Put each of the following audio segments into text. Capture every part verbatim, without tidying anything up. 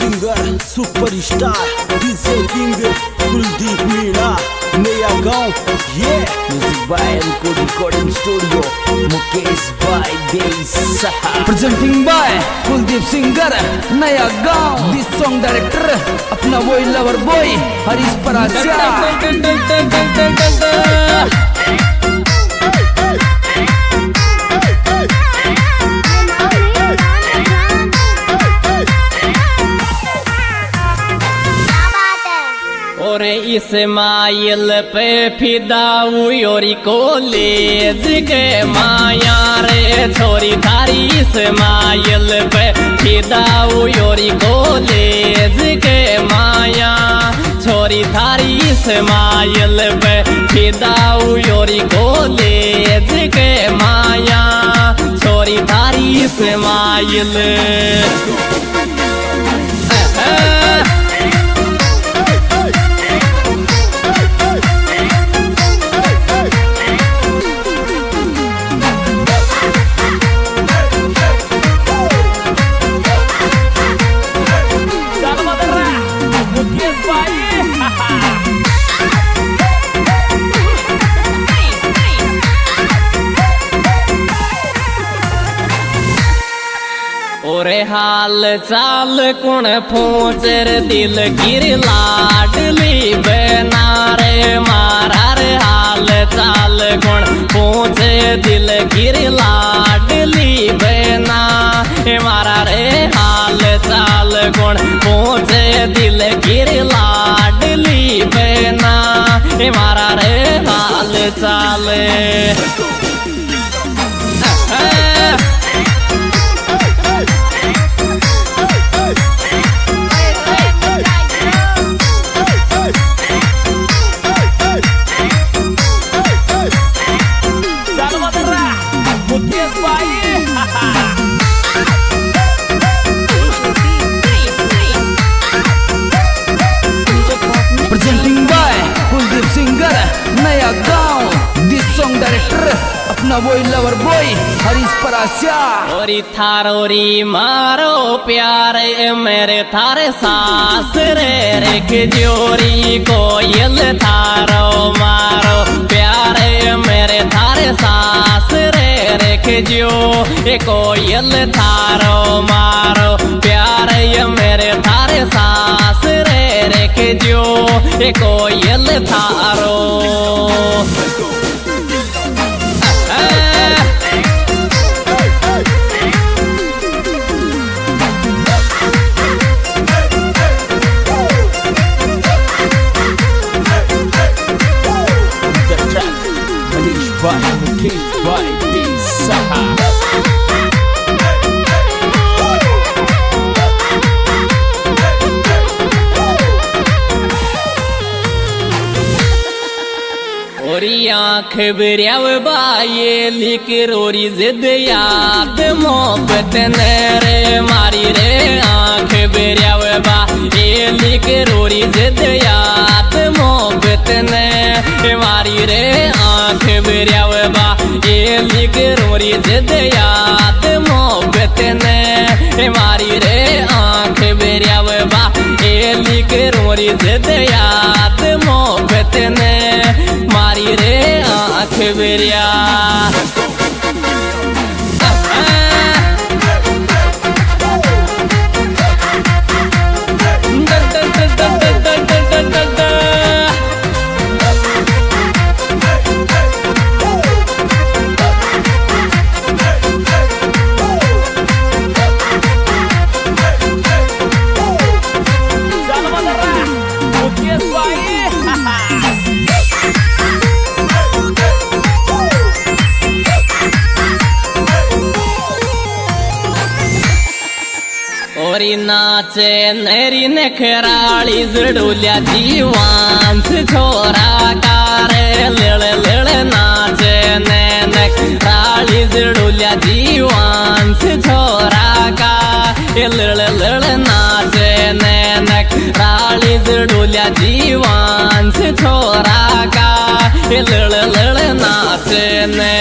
Singer superstar DJ king Kuldeep Meena Naya Gaon ये music by Emco recording studio Mukesh by Desa presenting by Kuldeep singer Naya Gaon this song director अपना वही lover boy Harish Parasia और इस्माइल पे फिदा योरी college के माया रे छोरी थारी इस्माइल पे फिदा योरी कॉलेज के माया छोरी थारी इस्माइल पे फिदा योरी कॉलेज के माया छोरी थारी इस्माइल और हाल चाल कुण पूछर दिल गिर लाडली बनारे मारा रे हाल चाल कुण पूछे दिल गिर लाडली बना मारा रे हाल चाल कुण पूछे दिल गिर लाडली बना मारा रे हाल चाल presenting by Kuldeep singer Naya Gaon this song director अपना वही लवर बॉय हरीश परासिया और थारोरी मारो प्यारे मेरे थारे सास रे रेख जोरी कोयल थारो मारो प्यारे मेरे थारे सास रे रेख जो कोयल थारो मारो प्यारे मेरे थारे सास रे रेख जो कोयल थारो by Mukesh by Desa और आँख बिरियाव बाये लिख रोरी जिद याद मोहब्बत रे मारी रे आँख बिरियाव बा ये लिख रोरी जिद याद मोहब्बत ने मारी रे आँख बिरियाव बा ये लिख रोरी जिद याद मोहब्बत ने मारी रे आँख बिरियाव बा ये लिख रोरी जिद याद मोहब्बत ने मारी रे आँख बिरिया नाचे नरी नखराली जडूल्या जीवांस छोरा कारे लळ लळ नाचे नखराली जडूल्या जीवांस छोरा का लळ लळ नाचे नखराली जडूल्या जीवांस छोरा का लळ लळ नाचे ने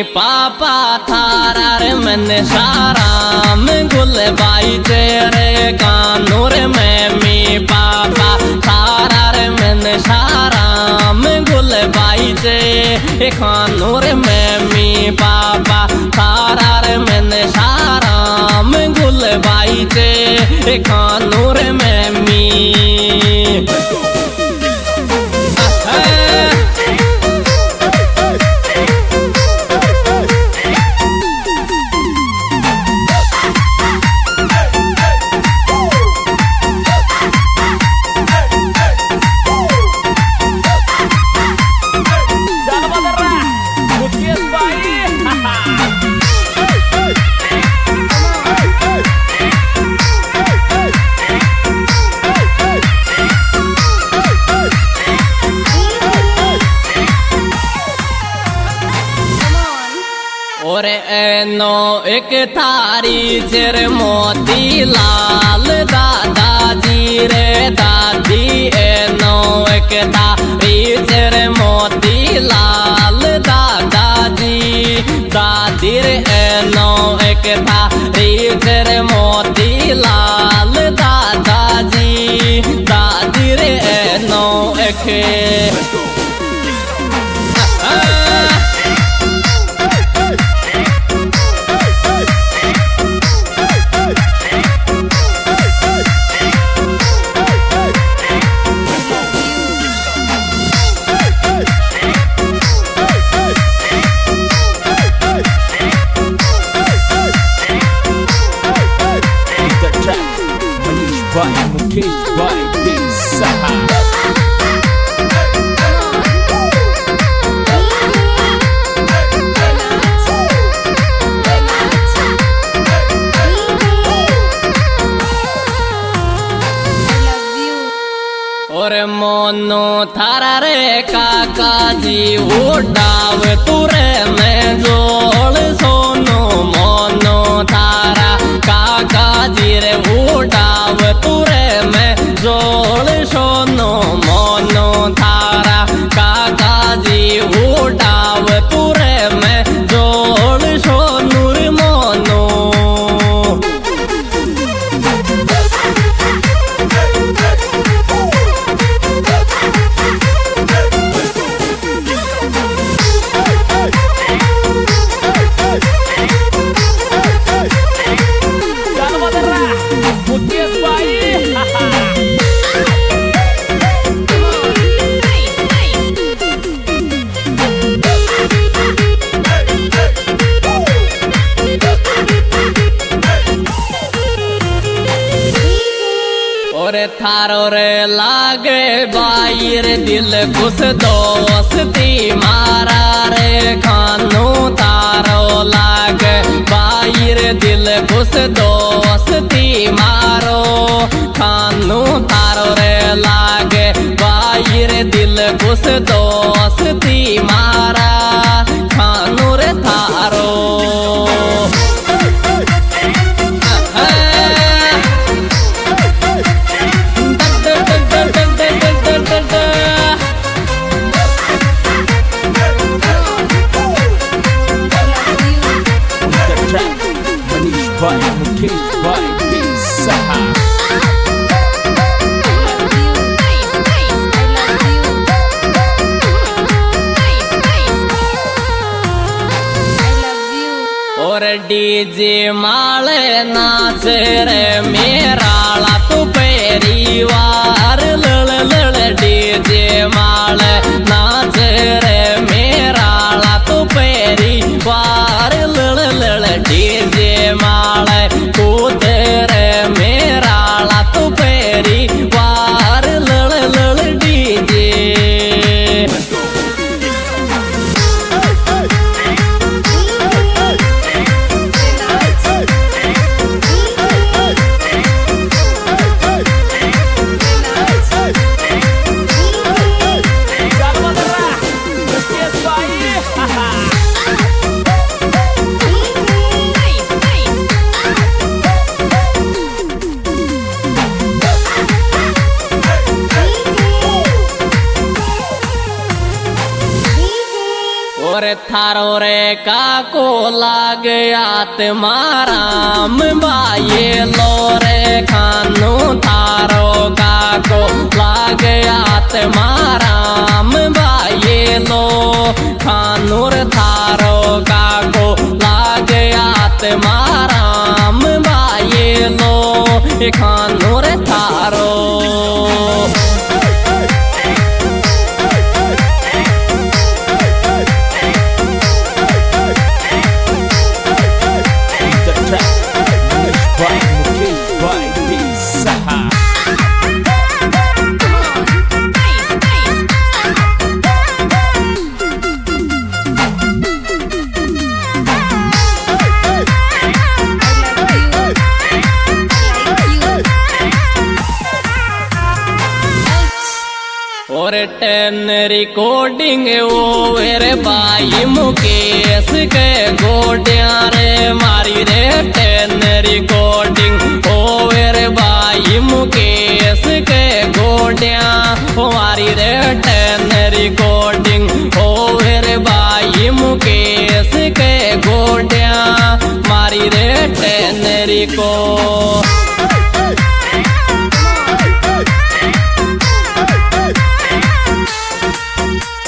पापा थारा रे मन शाराम गुलबाई तेरे कानूर मम्मी पापा थारा रे मन शाराम गुलबाई ते कानूर मम्मी पापा थारा रे मन शाराम गुलबाई ते कानूर मम्मी और एनो एक थारी चिर मोती लाल दादाजी रे दादी एनो एक थारी चिर मोती लाल दादाजी दादी रे एनो एक थारी चिर मोती लाल दादाजी दादी रे एनो एक by Mukesh by Big Saha. और मोनो थारा रे काका जी उड़ाव तुरे में जोड़ सोनो मोनो थारा काका जी रे उड़ाव तुरे में जोड़ सोनो मोनो थारा काका जी उड़ाव तुरे में जोड़ सोनू रे मोनो और थारो रे लागे बायर दिल खुश दोस्ती मारा रे खानो थारो लागे बायर दिल खुश दोस्ती मारो खानो थारो रे लागे बायर दिल खुश दोस्ती मारा खानो रे थारो By Mukesh by Big Saha. और डीजे माले नाच रे मेरा ला तू परिवार लड़ लड़ डीजे माले नाच रे मेरा ला तू परिवार लड़ लड़ डीजे माले कूद रे मेरा ला तू परिवार लड़ लड़ डीजे और थारो रे काको लाग आत्माराम बाये लो रे खानू थारो काको लाग आत्माराम बाये लो खानूर थारो काको लाग आत्माराम बाये लो खानूर थारो और टेन रिकॉर्डिंग ओवर बाई मुकेश के गोडिया रे मारी रे टेन रिकॉर्डिंग ओवर बाई मुकेश के गोडिया मारी रे टेन रिकॉर्डिंग ओवर बाई मुकेश के गोडिया मारी रे टेन रिकॉर्डिंग